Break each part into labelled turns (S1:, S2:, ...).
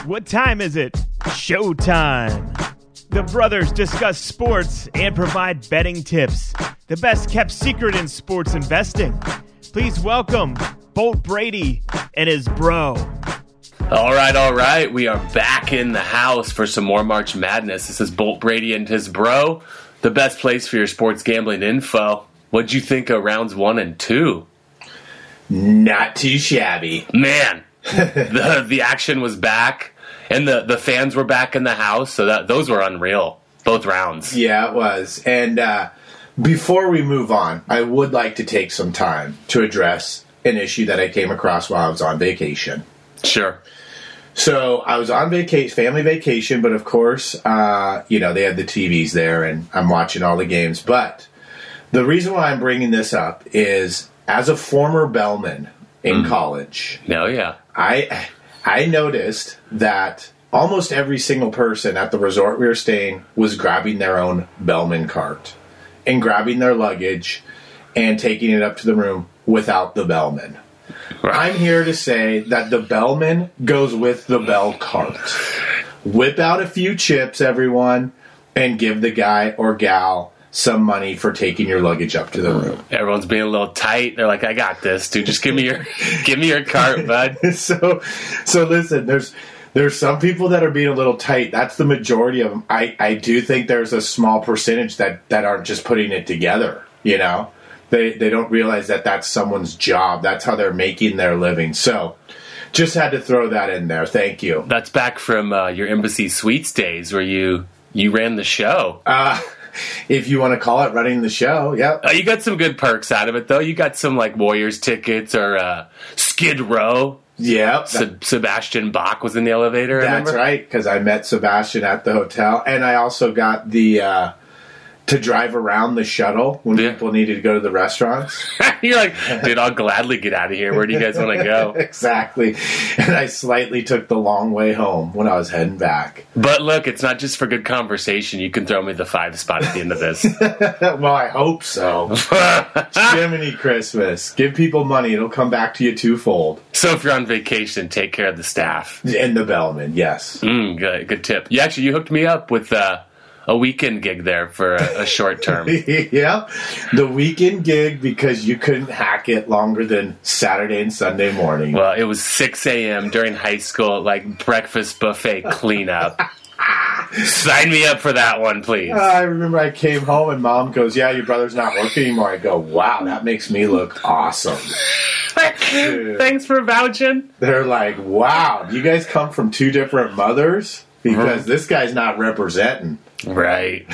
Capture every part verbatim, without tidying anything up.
S1: What time is it? Showtime. The brothers discuss sports and provide betting tips. The best kept secret in sports investing. Please welcome Bolt Brady and his bro.
S2: All right, all right. We are back in the house for some more March Madness. This is Bolt Brady and his bro, the best place for your sports gambling info. What'd you think of rounds one and two?
S3: Not too shabby.
S2: Man, the the action was back, and the, the fans were back in the house, so that those were unreal, both rounds.
S3: Yeah, it was. And uh, before we move on, I would like to take some time to address an issue that I came across while I was on vacation.
S2: Sure.
S3: So I was on vacation, family vacation, but of course, uh, you know, they had the T Vs there, and I'm watching all the games. But the reason why I'm bringing this up is, as a former bellman in mm. college,
S2: oh, yeah.
S3: I I noticed that almost every single person at the resort we were staying was grabbing their own bellman cart and grabbing their luggage and taking it up to the room without the bellman. Right. I'm here to say that the bellman goes with the bell cart. Whip out a few chips, everyone, and give the guy or gal some money for taking your luggage up to the room.
S2: Everyone's being a little tight. They're like, I got this, dude. Just give me your give me your cart, bud.
S3: so so listen, there's there's some people that are being a little tight. That's the majority of them. I, I do think there's a small percentage that, that aren't just putting it together, you know? They they don't realize that that's someone's job. That's how they're making their living. So just had to throw that in there. Thank you.
S2: That's back from uh, your Embassy Suites days where you, you ran the show.
S3: Uh If you want to call it running the show, yeah.
S2: Uh, you got some good perks out of it, though. You got some, like, Warriors tickets or uh, Skid Row.
S3: Yeah.
S2: Se- Sebastian Bach was in the elevator,
S3: That's
S2: remember?
S3: right, because I met Sebastian at the hotel. And I also got the... Uh, to drive around the shuttle when yeah. people needed to go to the restaurants.
S2: You're like, dude, I'll gladly get out of here. Where do you guys want to go?
S3: Exactly. And I slightly took the long way home when I was heading back.
S2: But look, it's not just for good conversation. You can throw me the five spot at the end of this.
S3: Well, I hope so. Jiminy Christmas. Give people money. It'll come back to you twofold.
S2: So if you're on vacation, take care of the staff.
S3: And the bellman, yes.
S2: Mm, good, good tip. You actually, you hooked me up with... Uh, a weekend gig there for a, a short term.
S3: Yeah, the weekend gig because you couldn't hack it longer than Saturday and Sunday morning.
S2: Well, it was six a.m. during high school, like breakfast buffet cleanup. Sign me up for that one, please.
S3: Uh, I remember I came home and Mom goes, yeah, your brother's not working anymore. I go, wow, that makes me look awesome.
S2: Thanks for vouching.
S3: They're like, wow, you guys come from two different mothers? Because mm-hmm. this guy's not representing.
S2: Right.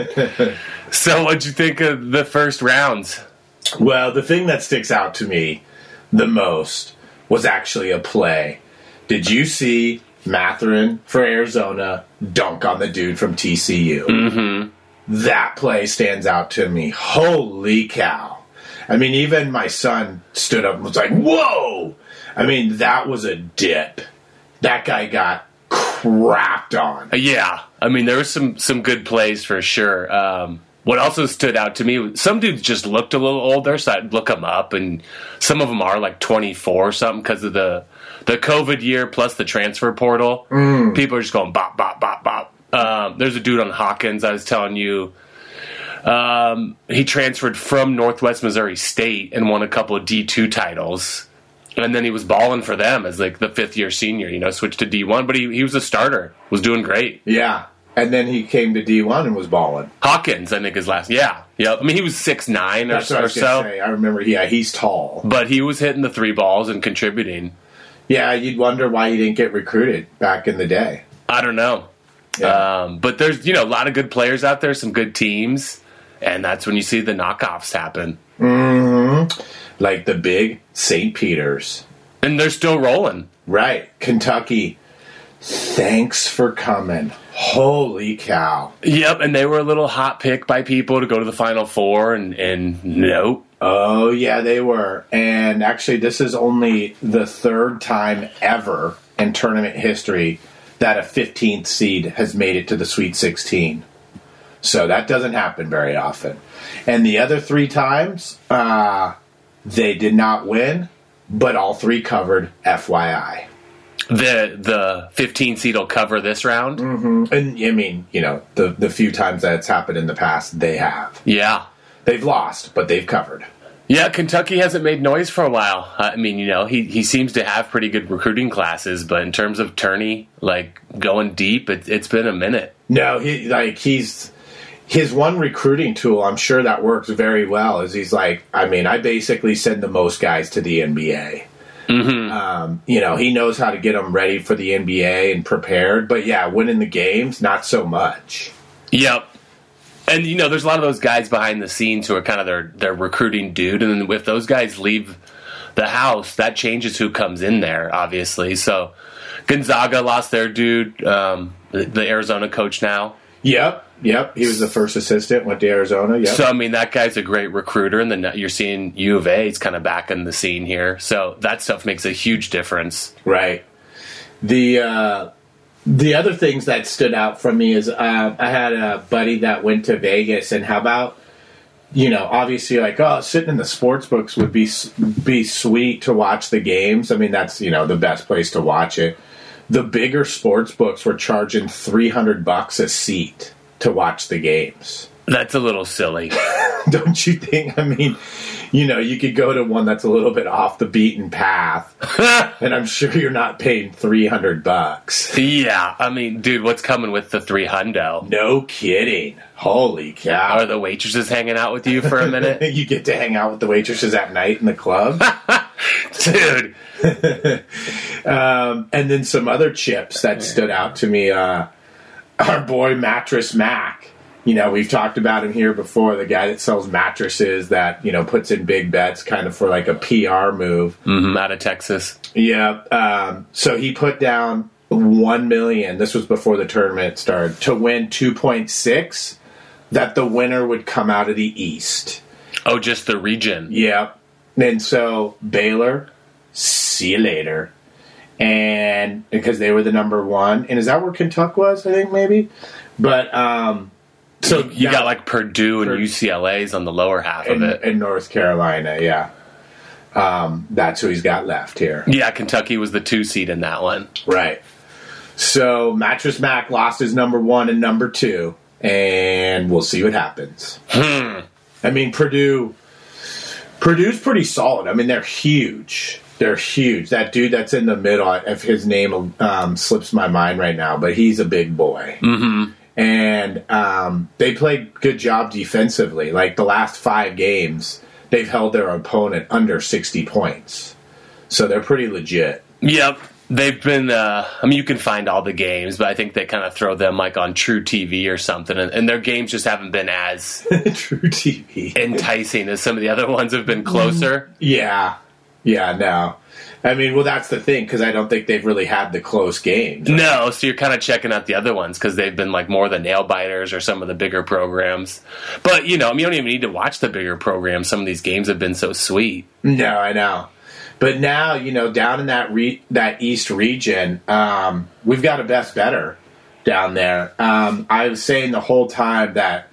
S2: So what'd you think of the first rounds?
S3: Well, the thing that sticks out to me the most was actually a play. Did you see Mathurin for Arizona dunk on the dude from T C U?
S2: Mm-hmm.
S3: That play stands out to me. Holy cow. I mean, even my son stood up and was like, whoa! I mean, that was a dip. That guy got crapped on.
S2: Yeah. I mean, there were some, some good plays for sure. Um, what also stood out to me, some dudes just looked a little older, so I'd look them up, and some of them are like twenty-four or something because of the the COVID year plus the transfer portal.
S3: Mm.
S2: People are just going bop, bop, bop, bop. Um, there's a dude on Hawkins, I was telling you, um, he transferred from Northwest Missouri State and won a couple of D two titles. And then he was balling for them as like the fifth year senior, you know, switched to D one, but he, he was a starter, was doing great.
S3: Yeah. And then he came to D one and was balling.
S2: Hawkins, I think his last, yeah. Yeah. I mean, he was six nine or,
S3: That's what I
S2: or
S3: was gonna
S2: so.
S3: Say. I remember, yeah, he's tall.
S2: But he was hitting the three balls and contributing.
S3: Yeah, you'd wonder why he didn't get recruited back in the day.
S2: I don't know. Yeah. Um, but there's, you know, a lot of good players out there, some good teams, and that's when you see the knockoffs happen.
S3: Mm-hmm. Like the big Saint Peter's.
S2: And they're still rolling.
S3: Right. Kentucky. Thanks for coming. Holy cow.
S2: Yep, and they were a little hot pick by people to go to the Final Four, and, and nope.
S3: Oh, yeah, they were. And actually, this is only the third time ever in tournament history that a fifteenth seed has made it to the Sweet sixteen. So that doesn't happen very often. And the other three times, uh, they did not win, but all three covered, F Y I.
S2: the the fifteen seed will cover this round.
S3: Mm-hmm. And I mean, you know, the the few times that it's happened in the past, they have.
S2: Yeah,
S3: they've lost, but they've covered.
S2: Yeah, Kentucky hasn't made noise for a while. I mean, you know, he, he seems to have pretty good recruiting classes, but in terms of tourney, like going deep, it, it's been a minute.
S3: No, he like he's his one recruiting tool. I'm sure that works very well. Is he's like, I mean, I basically send the most guys to the N B A.
S2: Mm-hmm.
S3: Um, you know, he knows how to get them ready for the N B A and prepared. But yeah, winning the games, not so much.
S2: Yep. And, you know, there's a lot of those guys behind the scenes who are kind of their, their recruiting dude. And then if those guys leave the house, that changes who comes in there, obviously. So Gonzaga lost their dude, um, the, the Arizona coach now.
S3: Yep, yep. He was the first assistant, went to Arizona. Yep.
S2: So, I mean, that guy's a great recruiter. And then you're seeing U of A is kind of back in the scene here. So that stuff makes a huge difference.
S3: Right. The... Uh, The other things that stood out for me is uh, I had a buddy that went to Vegas, and how about, you know, obviously like, oh, sitting in the sports books would be be sweet to watch the games. I mean, that's, you know, the best place to watch it. The bigger sports books were charging three hundred bucks a seat to watch the games.
S2: That's a little silly.
S3: Don't you think? I mean, you know, you could go to one that's a little bit off the beaten path, and I'm sure you're not paying three hundred bucks.
S2: Yeah, I mean, dude, what's coming with the three hundo?
S3: No kidding. Holy cow.
S2: Are the waitresses hanging out with you for a minute?
S3: You get to hang out with the waitresses at night in the club?
S2: Dude.
S3: um, and then some other chips that stood out to me. Uh, our boy Mattress Mac. You know, we've talked about him here before, the guy that sells mattresses that, you know, puts in big bets kind of for like a P R move.
S2: Mm-hmm, out of Texas.
S3: Yeah. Um, so he put down one million dollars, this was before the tournament started, to win two point six, that the winner would come out of the East.
S2: Oh, just the region.
S3: Yep. And so Baylor, see you later. And because they were the number one. And is that where Kentucky was, I think, maybe? But, um...
S2: So you
S3: now,
S2: got like Purdue and
S3: Purdue,
S2: U C L A's on the lower half
S3: in,
S2: of it.
S3: In North Carolina, yeah. Um, that's who he's got left here.
S2: Yeah, Kentucky was the two seed in that one.
S3: Right. So Mattress Mac lost his number one and number two, and we'll see what happens.
S2: Hmm.
S3: I mean, Purdue, Purdue's pretty solid. I mean, they're huge. They're huge. That dude that's in the middle, if his name um, slips my mind right now, but he's a big boy.
S2: Mm-hmm.
S3: And um, they played good job defensively. Like the last five games, they've held their opponent under sixty points. So they're pretty legit.
S2: Yep. They've been, uh, I mean, you can find all the games, but I think they kind of throw them like on True T V or something. And, and their games just haven't been as
S3: True T V
S2: enticing as some of the other ones have been closer.
S3: Yeah. Yeah, no. I mean, well, that's the thing, because I don't think they've really had the close games. Right?
S2: No, so you're kind of checking out the other ones because they've been like more the nail biters or some of the bigger programs. But, you know, I mean, you don't even need to watch the bigger programs. Some of these games have been so sweet.
S3: No, I know. But now, you know, down in that re- that East region, um, we've got a best better down there. Um, I was saying the whole time that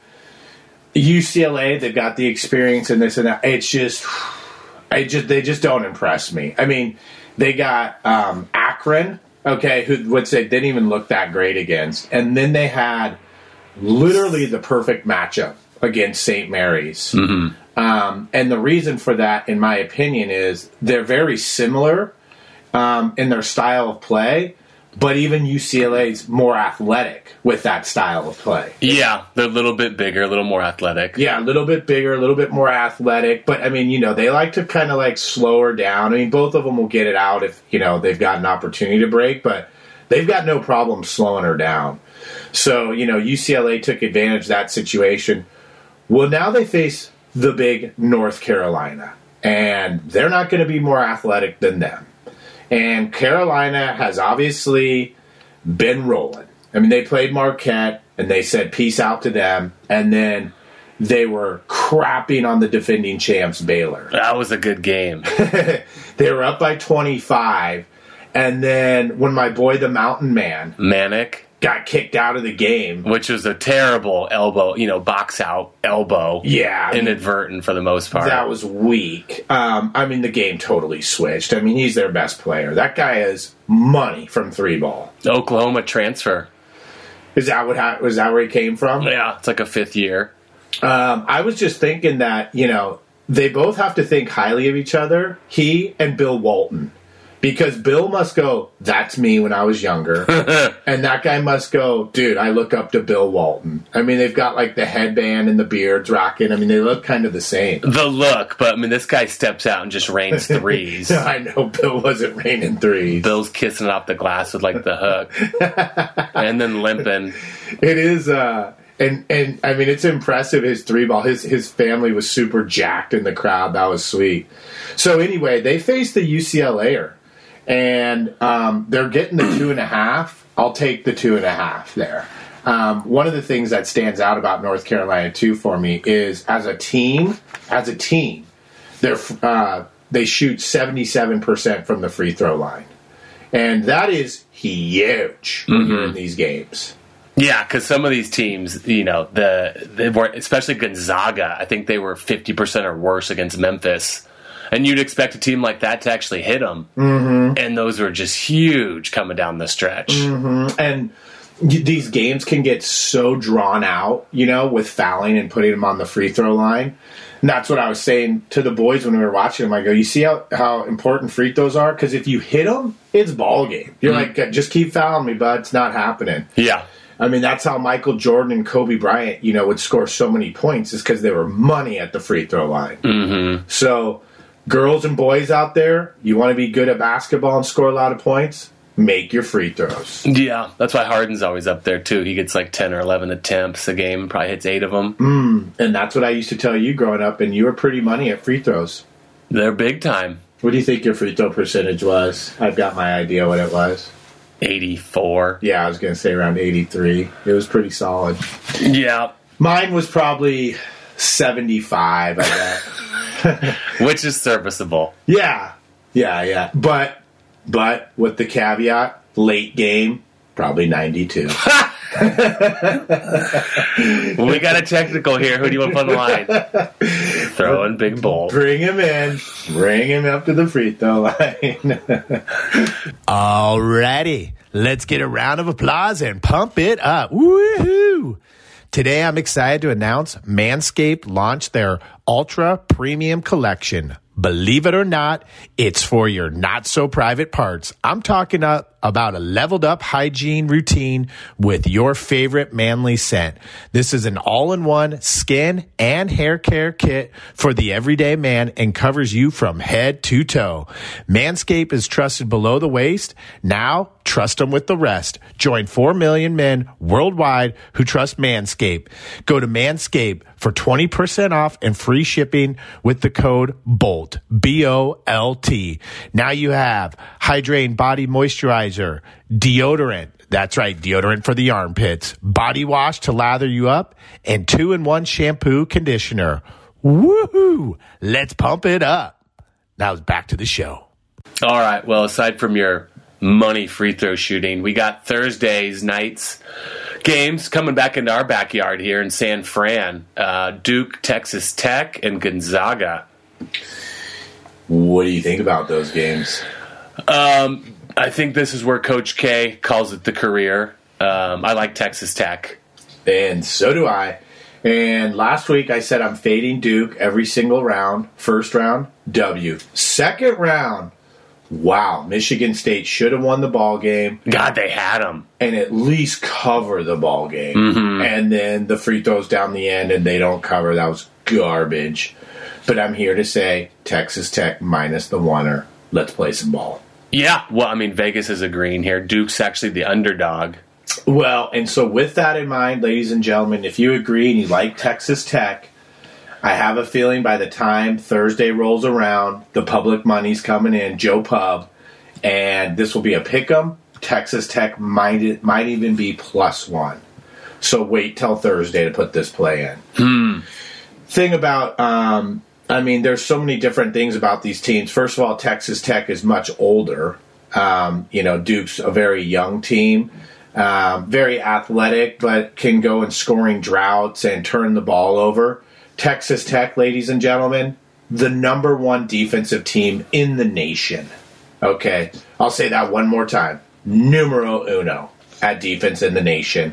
S3: U C L A, they've got the experience in this and that. It's just... I just they just don't impress me. I mean, they got um, Akron, okay, who would say didn't even look that great against, and then they had literally the perfect matchup against Saint Mary's.
S2: Mm-hmm.
S3: Um, and the reason for that, in my opinion, is they're very similar um, in their style of play, but even U C L A's more athletic with that style of play.
S2: Yeah, they're a little bit bigger, a little more athletic.
S3: Yeah, a little bit bigger, a little bit more athletic. But, I mean, you know, they like to kind of, like, slow her down. I mean, both of them will get it out if, you know, they've got an opportunity to break. But they've got no problem slowing her down. So, you know, U C L A took advantage of that situation. Well, now they face the big North Carolina. And they're not going to be more athletic than them. And Carolina has obviously been rolling. I mean, they played Marquette, and they said peace out to them, and then they were crapping on the defending champs, Baylor.
S2: That was a good game.
S3: They were up by twenty-five, and then when my boy, the Mountain Man...
S2: Manic?
S3: got kicked out of the game.
S2: Which was a terrible elbow, you know, box out elbow.
S3: Yeah.
S2: Inadvertent for the most part.
S3: That was weak. Um, I mean, the game totally switched. I mean, he's their best player. That guy is money from three ball.
S2: The Oklahoma transfer.
S3: Is that what? Ha- was that where he came from?
S2: Yeah, it's like a fifth year.
S3: Um, I was just thinking that, you know, they both have to think highly of each other, he and Bill Walton. Because Bill must go, that's me when I was younger. And that guy must go, dude, I look up to Bill Walton. I mean, they've got like the headband and the beards rocking. I mean, they look kind of the same.
S2: The look, but I mean, this guy steps out and just rains threes.
S3: I know Bill wasn't raining threes.
S2: Bill's kissing off the glass with like the hook. And then limping.
S3: It is, uh, and, and I mean, it's impressive, his three ball. His, his family was super jacked in the crowd. That was sweet. So anyway, they faced the U C L A-er. And um, they're getting the two and a half. I'll take the two and a half there. Um, one of the things that stands out about North Carolina, too, for me is as a team, as a team, they're, uh, they shoot seventy-seven percent from the free throw line. And that is huge when
S2: Mm-hmm.
S3: you're in these games.
S2: Yeah, because some of these teams, you know, the they were, especially Gonzaga, I think they were fifty percent or worse against Memphis. And you'd expect a team like that to actually hit them. Mm-hmm. And those were just huge coming down the stretch.
S3: Mm-hmm. And these games can get so drawn out, you know, with fouling and putting them on the free throw line. And that's what I was saying to the boys when we were watching them. I go, you see how, how important free throws are? Because if you hit them, it's ball game. You're mm-hmm. like, just keep fouling me, bud. It's not happening.
S2: Yeah.
S3: I mean, that's how Michael Jordan and Kobe Bryant, you know, would score so many points is because they were money at the free throw line.
S2: Mm-hmm.
S3: So girls and boys out there, you want to be good at basketball and score a lot of points? Make your free throws.
S2: Yeah, that's why Harden's always up there, too. He gets like ten or eleven attempts a game, probably hits eight of them.
S3: Mm, and that's what I used to tell you growing up, and you were pretty money at free throws.
S2: They're big time.
S3: What do you think your free throw percentage was? I've got my idea what it was.
S2: eighty-four.
S3: Yeah, I was going to say around eighty-three. It was pretty solid.
S2: Yeah.
S3: Mine was probably seventy-five, I bet.
S2: Which is serviceable.
S3: Yeah, yeah, yeah. But, but with the caveat, late game, probably ninety-two.
S2: We got a technical here. Who do you want to put on the line? Throwing big bowl.
S3: Bring him in. Bring him up to the free throw line.
S4: Alrighty, let's get a round of applause and pump it up. Woohoo! Today, I'm excited to announce Manscaped launched their Ultra Premium Collection. Believe it or not, it's for your not-so-private parts. I'm talking up about a leveled-up hygiene routine with your favorite manly scent. This is an all-in-one skin and hair care kit for the everyday man and covers you from head to toe. Manscaped is trusted below the waist. Now, trust them with the rest. Join four million men worldwide who trust Manscaped. Go to Manscaped for twenty percent off and free shipping with the code BOLT, B O L T. Now you have hydrating body moisturizer, deodorant, that's right, deodorant for the armpits, body wash to lather you up, and two-in-one shampoo conditioner. Woohoo! Let's pump it up. Now it's back to the show.
S2: All right, well, aside from your money free throw shooting, we got Thursdays nights games coming back into our backyard here in San Fran. Uh, Duke, Texas Tech, and Gonzaga.
S3: What do you think about those games?
S2: Um, I think this is where Coach K calls it the career. Um, I like Texas Tech.
S3: And so do I. And last week I said I'm fading Duke every single round. First round, W. Second round, wow, Michigan State should have won the ball game.
S2: God, they had them.
S3: And at least cover the ball game.
S2: Mm-hmm.
S3: And then the free throws down the end and they don't cover. That was garbage. But I'm here to say Texas Tech minus the oneer. Let's play some ball.
S2: Yeah, well, I mean, Vegas is agreeing here. Duke's actually the underdog.
S3: Well, and so with that in mind, ladies and gentlemen, if you agree and you like Texas Tech, I have a feeling by the time Thursday rolls around, the public money's coming in, Joe Pub, and this will be a pick'em. Texas Tech might, might even be plus one. So wait till Thursday to put this play in.
S2: Hmm.
S3: Thing about, um, I mean, there's so many different things about these teams. First of all, Texas Tech is much older. Um, you know, Duke's a very young team. Um, very athletic, but can go in scoring droughts and turn the ball over. Texas Tech, ladies and gentlemen, the number one defensive team in the nation. Okay, I'll say that one more time. Numero uno at defense in the nation.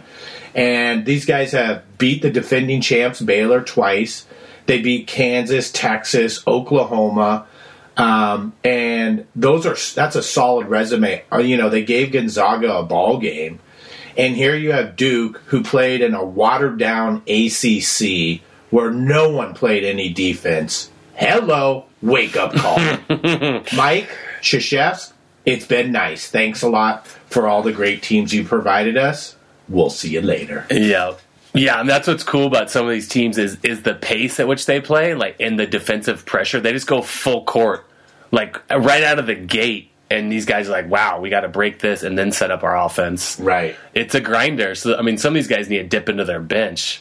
S3: And these guys have beat the defending champs Baylor twice. They beat Kansas, Texas, Oklahoma. Um, and those are that's a solid resume. You know, they gave Gonzaga a ball game. And here you have Duke, who played in a watered-down A C C where no one played any defense. Hello, wake-up call. Mike Krzyzewski, it's been nice. Thanks a lot for all the great teams you provided us. We'll see you later.
S2: Yeah. Yeah, and that's what's cool about some of these teams is is the pace at which they play, like in the defensive pressure. They just go full court, like right out of the gate. And these guys are like, wow, we got to break this and then set up our offense.
S3: Right.
S2: It's a grinder. So, I mean, some of these guys need to dip into their bench.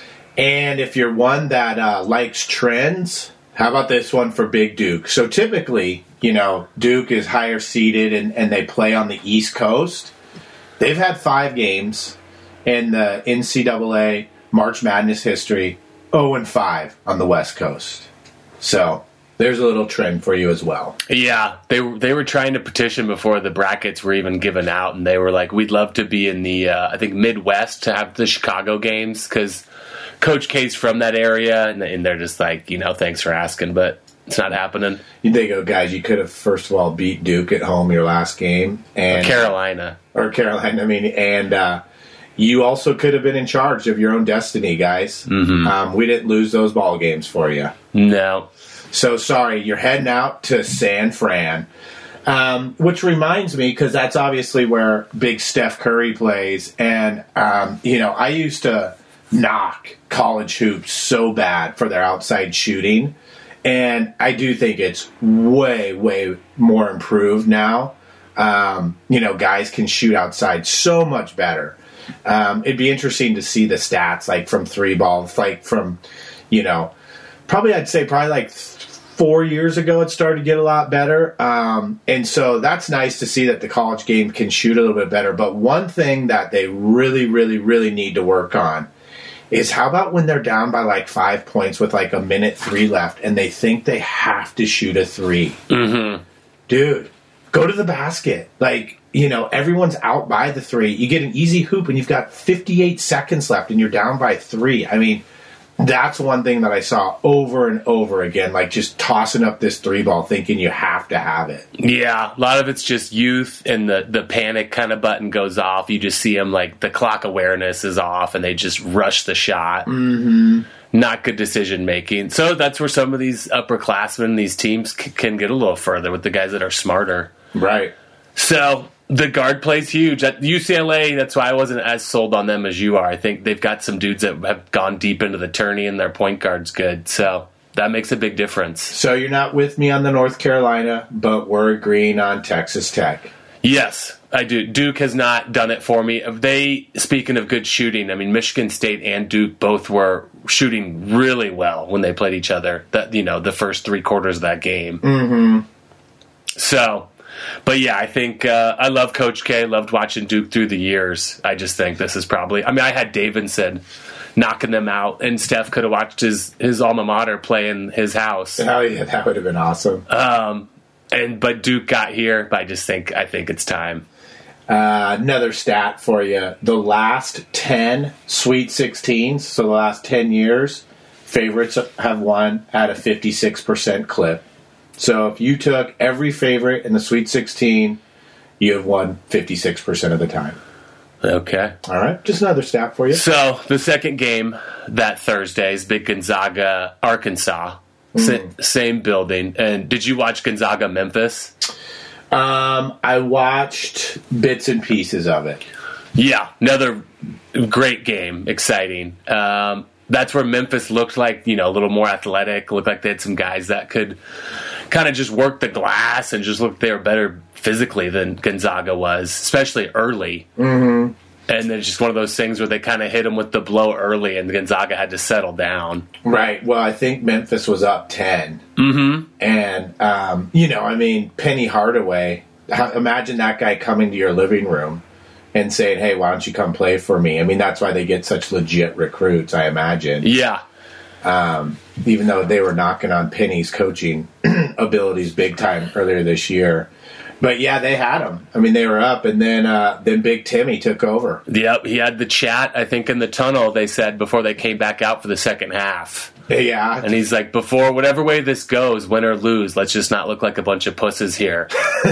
S3: And if you're one that uh, likes trends, how about this one for Big Duke? So typically, you know, Duke is higher seeded and, and they play on the East Coast. They've had five games in the N C double A March Madness history, oh and five on the West Coast. So there's a little trend for you as well.
S2: Yeah, they were they were trying to petition before the brackets were even given out, and they were like, "We'd love to be in the uh, I think Midwest to have the Chicago games because Coach K's from that area," and, and they're just like, you know, thanks for asking, but it's not happening.
S3: They go, guys, you could have first of all beat Duke at home your last game, and
S2: or Carolina
S3: or Carolina. I mean, and uh, you also could have been in charge of your own destiny, guys.
S2: Mm-hmm.
S3: Um, we didn't lose those ball games for you.
S2: No.
S3: So, sorry, you're heading out to San Fran, um, which reminds me, because that's obviously where big Steph Curry plays. And, um, you know, I used to knock college hoops so bad for their outside shooting. And I do think it's way, way more improved now. Um, you know, guys can shoot outside so much better. Um, it'd be interesting to see the stats, like from three ball, like from, you know, probably I'd say probably like four years ago it started to get a lot better. Um, and so that's nice to see that the college game can shoot a little bit better. But one thing that they really, really, really need to work on is how about when they're down by like five points with like a minute three left and they think they have to shoot a three.
S2: Mm-hmm.
S3: Dude, go to the basket. Like, you know, everyone's out by the three. You get an easy hoop and you've got fifty-eight seconds left and you're down by three. I mean, that's one thing that I saw over and over again, like just tossing up this three ball thinking you have to have it.
S2: Yeah, a lot of it's just youth and the, the panic kind of button goes off. You just see them like the clock awareness is off and they just rush the shot.
S3: Mm-hmm.
S2: Not good decision making. So that's where some of these upperclassmen, these teams c- can get a little further with the guys that are smarter.
S3: Right.
S2: So the guard play's huge. At U C L A, that's why I wasn't as sold on them as you are. I think they've got some dudes that have gone deep into the tourney and their point guard's good. So that makes a big difference.
S3: So you're not with me on the North Carolina, but we're agreeing on Texas Tech.
S2: Yes, I do. Duke has not done it for me. They, speaking of good shooting, I mean, Michigan State and Duke both were shooting really well when they played each other. That, you know, the first three quarters of that game.
S3: Mm-hmm.
S2: So, but yeah, I think uh, I love Coach K. Loved watching Duke through the years. I just think this is probably. I mean, I had Davidson knocking them out, and Steph could have watched his his alma mater play in his house.
S3: Oh yeah, that would have been awesome.
S2: Um, and but Duke got here. But I just think I think it's time.
S3: Uh, another stat for you: the last ten Sweet sixteens, so the last ten years, favorites have won at a fifty-six percent clip. So if you took every favorite in the Sweet sixteen, you have won fifty-six percent of the time.
S2: Okay.
S3: All right. Just another stat for you.
S2: So the second game that Thursday is big Gonzaga, Arkansas. Mm. Sa- same building. And did you watch Gonzaga, Memphis?
S3: Um, I watched bits and pieces of it.
S2: Yeah. Another great game. Exciting. Um, that's where Memphis looked like, you know, a little more athletic. Looked like they had some guys that could kind of just work the glass and just looked they were better physically than Gonzaga was, especially early.
S3: Mm-hmm.
S2: And then just one of those things where they kind of hit them with the blow early and Gonzaga had to settle down.
S3: Right. Well, I think Memphis was up ten.
S2: Mm-hmm.
S3: And, um, you know, I mean, Penny Hardaway, imagine that guy coming to your living room and saying, hey, why don't you come play for me? I mean, that's why they get such legit recruits, I imagine.
S2: Yeah.
S3: Um, even though they were knocking on Penny's coaching abilities big time earlier this year. But, yeah, they had him. I mean, they were up, and then uh, then Big Timmy took over.
S2: Yep, he had the chat, I think, in the tunnel, they said, before they came back out for the second half.
S3: Yeah.
S2: And he's like, before whatever way this goes, win or lose, let's just not look like a bunch of pusses here.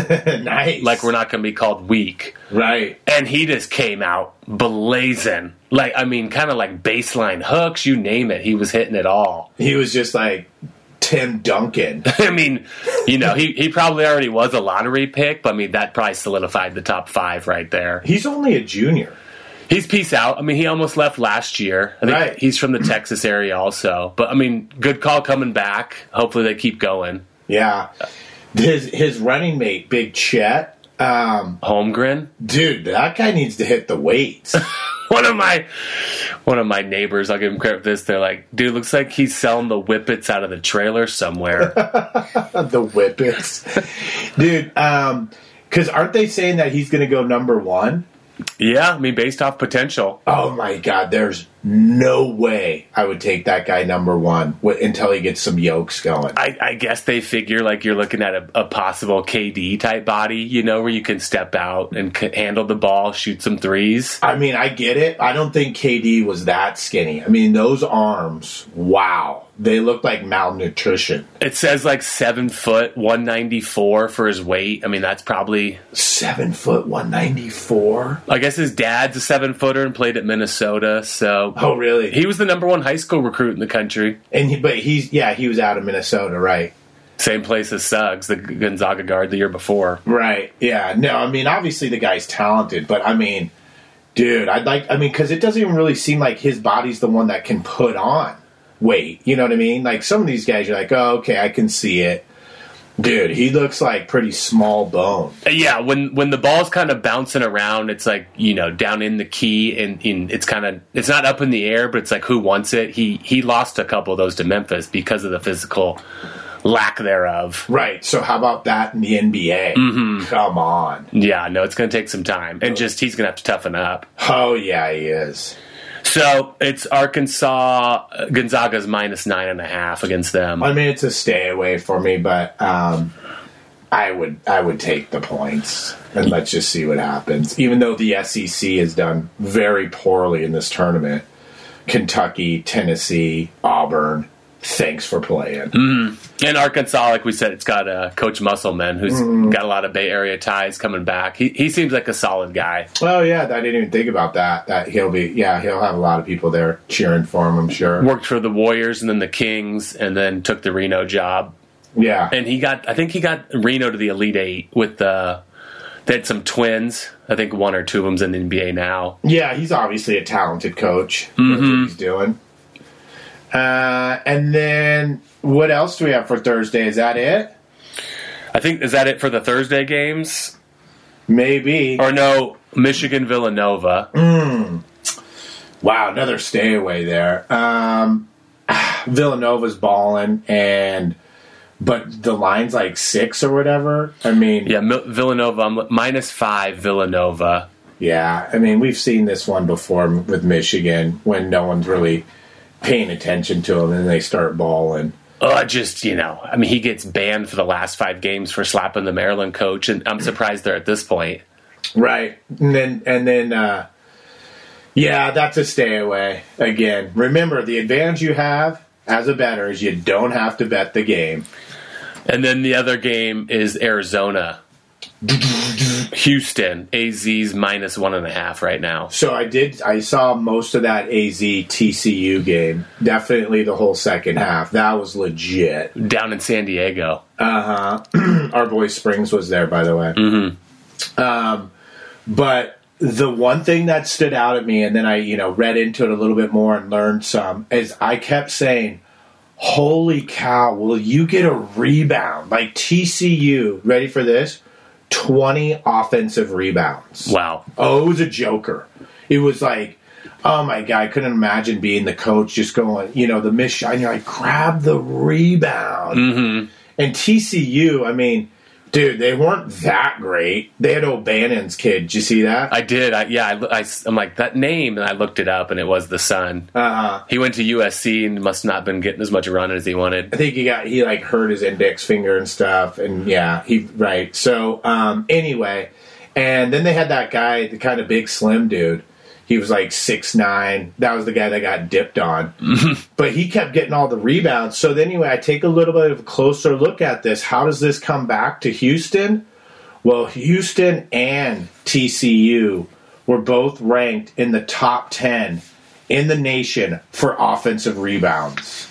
S3: Nice.
S2: Like we're not going to be called weak.
S3: Right.
S2: And he just came out blazing. Like, I mean, kind of like baseline hooks, you name it. He was hitting it all.
S3: He was just like Tim Duncan.
S2: I mean, you know, he, he probably already was a lottery pick, but I mean, that probably solidified the top five right there.
S3: He's only a junior.
S2: He's peace out. I mean, he almost left last year. I think
S3: right.
S2: He's from the Texas area also. But, I mean, good call coming back. Hopefully they keep going.
S3: Yeah. His his running mate, Big Chet. Um,
S2: Holmgren?
S3: Dude, that guy needs to hit the weights.
S2: one of my one of my neighbors, I'll give him credit for this, they're like, dude, looks like he's selling the whippets out of the trailer somewhere.
S3: The whippets. Dude, um, because aren't they saying that he's going to go number one?
S2: Yeah, I mean, based off potential.
S3: Oh, my God. There's no way I would take that guy number one w- until he gets some yokes going.
S2: I, I guess they figure like you're looking at a, a possible K D type body, you know, where you can step out and c- handle the ball, shoot some threes.
S3: I mean, I get it. I don't think K D was that skinny. I mean, those arms, wow. They look like malnutrition.
S2: It says like seven foot, one ninety-four for his weight. I mean, that's probably...
S3: Seven foot, one ninety-four?
S2: I guess his dad's a seven footer and played at Minnesota, so...
S3: Oh, really?
S2: He was the number one high school recruit in the country.
S3: And he, But he's, yeah, he was out of Minnesota, right?
S2: Same place as Suggs, the Gonzaga guard the year before.
S3: Right, yeah. No, I mean, obviously the guy's talented, but I mean, dude, I'd like, I mean, because it doesn't even really seem like his body's the one that can put on weight. You know what I mean? Like some of these guys, you're like, oh, okay, I can see it. Dude, he looks like pretty small bone.
S2: Yeah, when when the ball's kind of bouncing around, it's like, you know, down in the key, and in it's kind of it's not up in the air, but it's like who wants it? He he lost a couple of those to Memphis because of the physical lack thereof.
S3: Right. So how about that in the N B A? Mm-hmm. Come on.
S2: Yeah, no, it's going to take some time, and just he's going to have to toughen up.
S3: Oh yeah, he is.
S2: So it's Arkansas, Gonzaga's minus nine and a half against them.
S3: I mean, it's a stay away for me, but um, I would I would take the points and let's just see what happens. Even though the S E C has done very poorly in this tournament, Kentucky, Tennessee, Auburn, thanks for playing.
S2: Mm-hmm. And Arkansas, like we said, it's got uh, Coach Musselman, who's mm. got a lot of Bay Area ties coming back. He he seems like a solid guy.
S3: Oh, yeah, I didn't even think about that. That he'll be, yeah, he'll have a lot of people there cheering for him, I'm sure.
S2: Worked for the Warriors and then the Kings, and then took the Reno job.
S3: Yeah.
S2: And he got, I think he got Reno to the Elite Eight with the, they had some twins. I think one or two of them's in the N B A now.
S3: Yeah, he's obviously a talented coach.
S2: Mm-hmm.
S3: That's what he's doing. Uh, and then what else do we have for Thursday? Is that it?
S2: I think, is that it for the Thursday games?
S3: Maybe.
S2: Or no, Michigan Villanova.
S3: Mm. Wow, another stay away there. Um, Villanova's balling, and but the line's like six or whatever. I mean,
S2: yeah, Villanova I'm minus five. Villanova.
S3: Yeah, I mean we've seen this one before with Michigan when no one's really paying attention to them and they start balling.
S2: Oh, just, you know, I mean, he gets banned for the last five games for slapping the Maryland coach, and I'm surprised they're at this point.
S3: Right. And then, and then, uh, yeah, that's a stay away. Again, remember, the advantage you have as a bettor is you don't have to bet the game.
S2: And then the other game is Arizona. Houston, A Z's minus one and a half right now.
S3: So I did. I saw most of that A Z T C U game. Definitely the whole second half. That was legit.
S2: Down in San Diego.
S3: Uh huh. Our boy Springs was there, by the way.
S2: Mm-hmm.
S3: Um, but the one thing that stood out at me, and then I, you know, read into it a little bit more and learned some, is I kept saying, "Holy cow! Will you get a rebound like T C U?" Ready for this? twenty offensive rebounds.
S2: Wow.
S3: Oh, it was a joker. It was like, oh my God, I couldn't imagine being the coach just going, you know, the miss shot, and you're like, grab the rebound.
S2: Mm-hmm.
S3: And T C U, I mean, Dude, they weren't that great. They had O'Bannon's kid. Did you see that?
S2: I did. I, yeah, I, I, I'm like, that name, and I looked it up, and it was the son.
S3: Uh-huh.
S2: He went to U S C and must not have been getting as much run as he wanted.
S3: I think he got, he like hurt his index finger and stuff, and yeah, he, right. So, um, anyway, and then they had that guy, the kind of big slim dude. He was like six nine. That was the guy that got dipped on. But he kept getting all the rebounds. So then anyway, I take a little bit of a closer look at this. How does this come back to Houston? Well, Houston and T C U were both ranked in the top ten in the nation for offensive rebounds.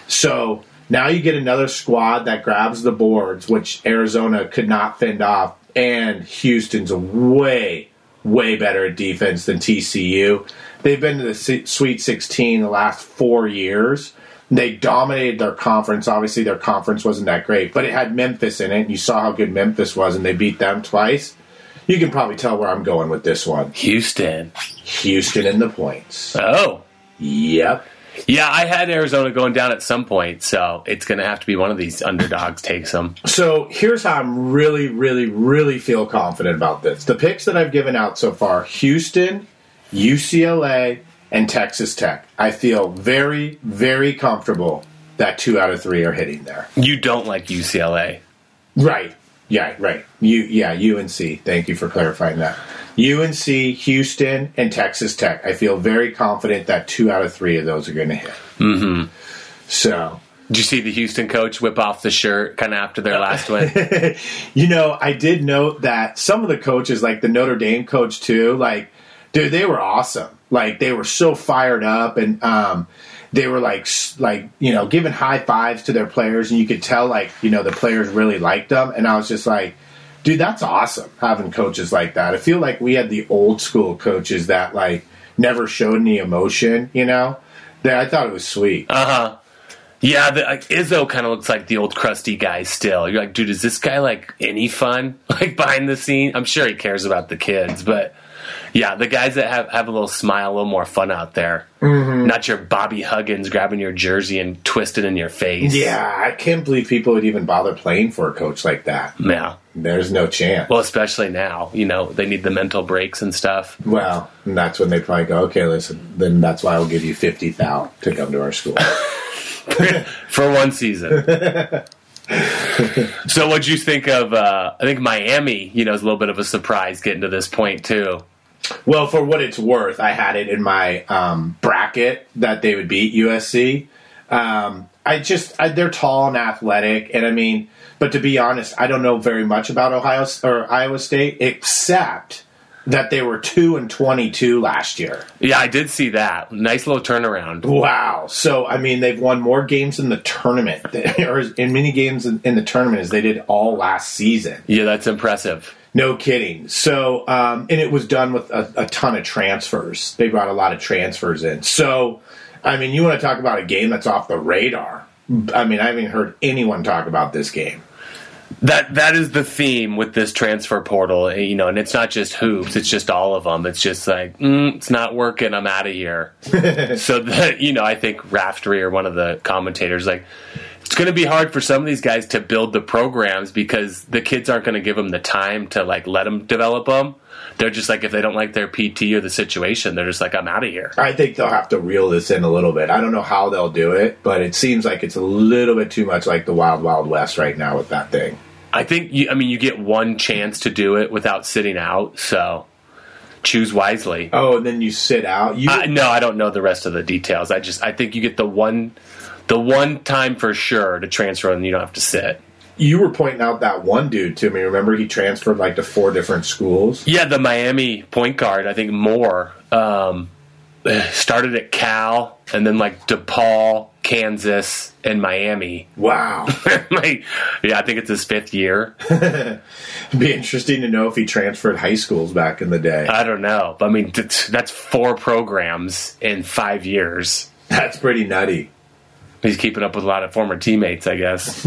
S3: So now you get another squad that grabs the boards, which Arizona could not fend off. And Houston's way way better at defense than T C U. They've been to the Sweet sixteen the last four years. They dominated their conference. Obviously, their conference wasn't that great, but it had Memphis in it, and you saw how good Memphis was, and they beat them twice. You can probably tell where I'm going with this one.
S2: Houston.
S3: Houston in the points.
S2: Oh.
S3: Yep.
S2: Yeah, I had Arizona going down at some point, so it's going to have to be one of these underdogs takes them.
S3: So here's how I'm really, really, really feel confident about this. The picks that I've given out so far, Houston, U C L A, and Texas Tech. I feel very, very comfortable that two out of three are hitting there.
S2: You don't like U C L A.
S3: Right. Yeah, right. You, yeah, U N C. Thank you for clarifying that. U N C, Houston, and Texas Tech. I feel very confident that two out of three of those are going to hit.
S2: Mm-hmm.
S3: So,
S2: did you see the Houston coach whip off the shirt kind of after their last win?
S3: You know, I did note that some of the coaches, like the Notre Dame coach too, like, dude, they were awesome. Like, they were so fired up, and um, they were like, like you know, giving high fives to their players, and you could tell, like, you know, the players really liked them. And I was just like, dude, that's awesome, having coaches like that. I feel like we had the old school coaches that, like, never showed any emotion, you know? That I thought it was sweet.
S2: Uh-huh. Yeah, the, like, Izzo kind of looks like the old crusty guy still. You're like, dude, is this guy, like, any fun? Like, behind the scene? I'm sure he cares about the kids, but, yeah, the guys that have, have a little smile, a little more fun out there. Mm-hmm. Not your Bobby Huggins grabbing your jersey and twisting in your face.
S3: Yeah, I can't believe people would even bother playing for a coach like that.
S2: Yeah.
S3: There's no chance.
S2: Well, especially now, you know, they need the mental breaks and stuff.
S3: Well, and that's when they probably go, okay, listen, then that's why I'll give you fifty thousand to come to our school.
S2: For one season. So what'd you think of, uh, I think Miami, you know, is a little bit of a surprise getting to this point, too.
S3: Well, for what it's worth, I had it in my um, bracket that they would beat U S C. Um, I just, I, they're tall and athletic, and I mean, but to be honest, I don't know very much about Ohio or Iowa State, except that they were two and twenty-two last year.
S2: Yeah, I did see that. Nice little turnaround.
S3: Wow. So, I mean, they've won more games in the tournament, or in many games in, in the tournament as they did all last season.
S2: Yeah, that's impressive.
S3: No kidding. So, um, and it was done with a, a ton of transfers. They brought a lot of transfers in. So, I mean, you want to talk about a game that's off the radar. I mean, I haven't heard anyone talk about this game.
S2: That that is the theme with this transfer portal, you know, and it's not just hoops; it's just all of them. It's just like, mm, it's not working. I'm out of here. So, that, you know, I think Raftery or one of the commentators like, it's going to be hard for some of these guys to build the programs because the kids aren't going to give them the time to like let them develop them. They're just like, if they don't like their P T or the situation, they're just like, I'm out of here.
S3: I think they'll have to reel this in a little bit. I don't know how they'll do it, but it seems like it's a little bit too much like the Wild Wild West right now with that thing.
S2: I think, you, I mean, you get one chance to do it without sitting out, so choose wisely.
S3: Oh, and then you sit out? You...
S2: Uh, no, I don't know the rest of the details. I just, I think you get the one, the one time for sure to transfer, and you don't have to sit.
S3: You were pointing out that one dude to me. Remember, he transferred like to four different schools.
S2: Yeah, the Miami point guard. I think Moore um, started at Cal, and then like DePaul, Kansas, and Miami.
S3: Wow.
S2: Like, yeah, I think it's his fifth year.
S3: It'd be interesting to know if he transferred high schools back in the day.
S2: I don't know. I mean, that's four programs in five years.
S3: That's pretty nutty.
S2: He's keeping up with a lot of former teammates, I guess.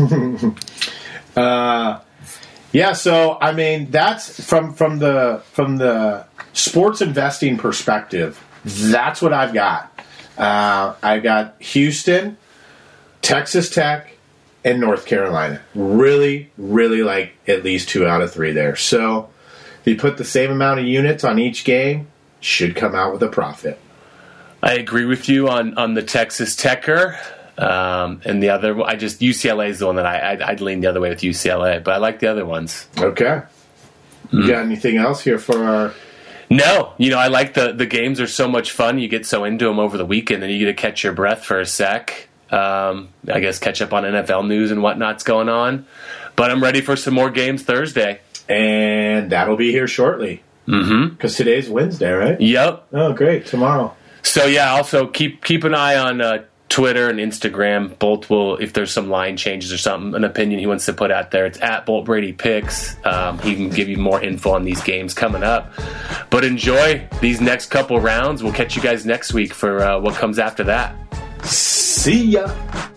S3: uh, yeah, so I mean, that's from from the from the sports investing perspective. That's what I've got. Uh, I've got Houston, Texas Tech, and North Carolina. Really, really like at least two out of three there. So if you put the same amount of units on each game, should come out with a profit.
S2: I agree with you on, on the Texas Techer. Um, and the other, I just, U C L A is the one that I, I'd, I'd lean the other way with U C L A, but I like the other ones.
S3: Okay. You
S2: Mm.
S3: got anything else here for our...
S2: No, you know, I like the, the games are so much fun. You get so into them over the weekend, and you get to catch your breath for a sec. Um, I guess catch up on N F L news and whatnot's going on. But I'm ready for some more games Thursday.
S3: And that'll be here shortly.
S2: Mm-hmm.
S3: Because today's Wednesday, right?
S2: Yep.
S3: Oh, great. Tomorrow.
S2: So, yeah, also keep keep an eye on uh, Twitter and Instagram. Bolt will, if there's some line changes or something, an opinion he wants to put out there, it's at Bolt Brady Picks. Um, he can give you more info on these games coming up. But enjoy these next couple rounds. We'll catch you guys next week for uh, what comes after that.
S3: See ya.